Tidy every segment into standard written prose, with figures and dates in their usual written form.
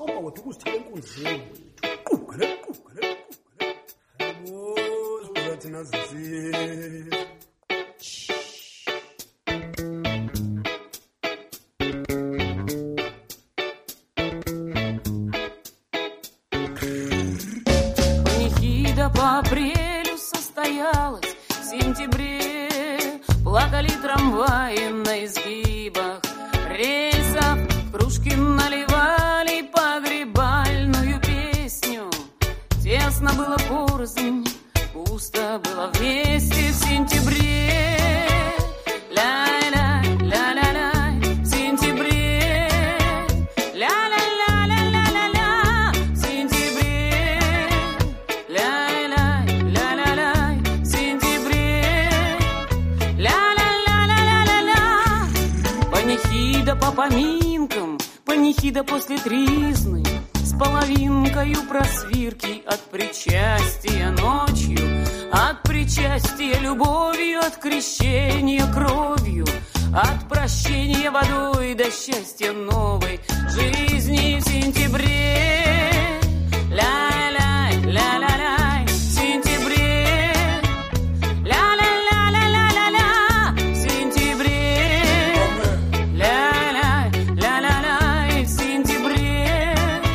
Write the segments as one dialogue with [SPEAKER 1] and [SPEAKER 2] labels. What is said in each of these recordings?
[SPEAKER 1] somba wethu kusithele enkundleni qugele yabo sibona thina zisizwe.
[SPEAKER 2] По апрелю состоялась, в сентябре плакали трамваи на изгибах рельсов, кружки наливали погребальную песню. Тесно было порознь, пусто было вместе в сентябре. Ля-ля, ля-ля-ля, в сентябре. Ля-ля-ля-ля-ля-ля-ля, в сентябре. Ля-ля-ля-ля-ля-ля, в сентябре. Ля-ля-ля-ля-ля-ля-ля. Панихида по поминкам, панихида после тризны, с половинкою просвирки от причастия ночью, от причастия любовью, от крещения кровью, от прощения водой до счастья новой жизни в сентябре. Ля-ля, ля-ля-ля, в сентябре. Ля-ля-ля-ля-ля-ля-ля, в сентябре. Ля-ля, ля-ля-ля, в сентябре.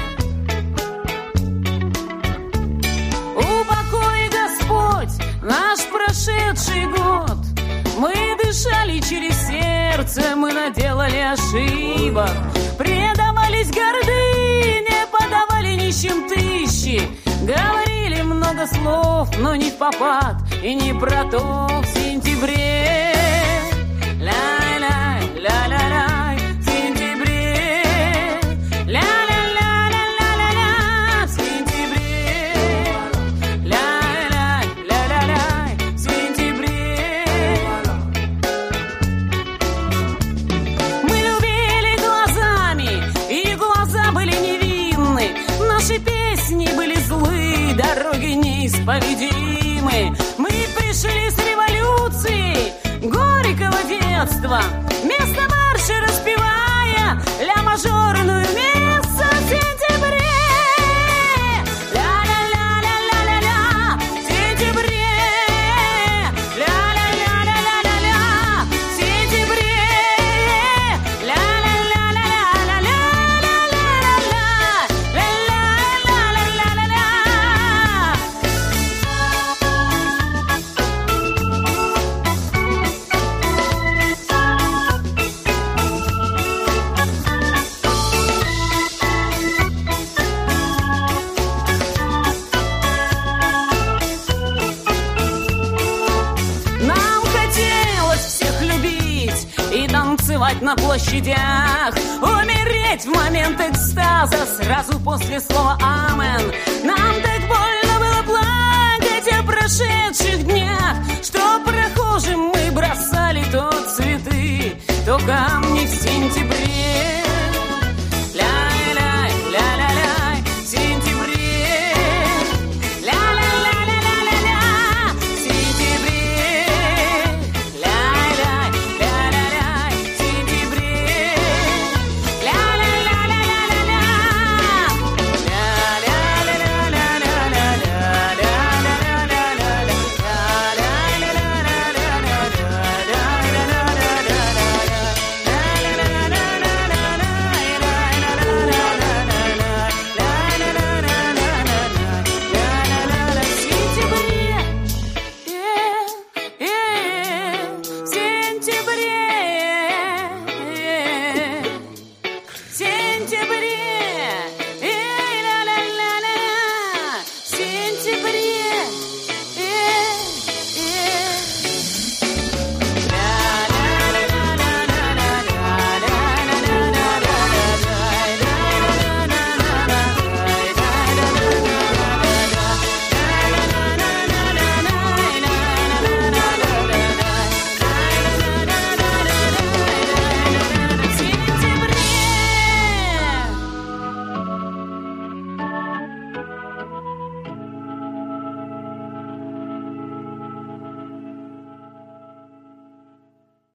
[SPEAKER 2] Упокой, Господь, наш прошедший год. Мы дышали через сердце, мы наделали ошибок, предавались гордыне, подавали нищим тысячи, говорили много слов, но не в попад и не про то в сентябре. Ля-ля, ля-ля-ля, в сентябре. Ля-ля-ля-ля-ля-ля-ля, в сентябре. Ля-ля, ля-ля-ля, в сентябре. Мы любили глазами, и глаза были невинны. Наши песни были злы, дороги неисповедимы. Мы пришли с революцией горького детства, вместо марша распевая ля-мажорную мессу в сентябре. Ля-ля-ля-ля-ля-ля-ля, в сентябре. Ля-ля-ля-ля-ля-ля-ля, в сентябре. Нам хотелось всех любить и танцевать на площадях, умереть в момент экстаза сразу после слова «Амен». Нам так больно было плакать о прошедших днях, что прохожим мы бросали то цветы, то камни в сентябре.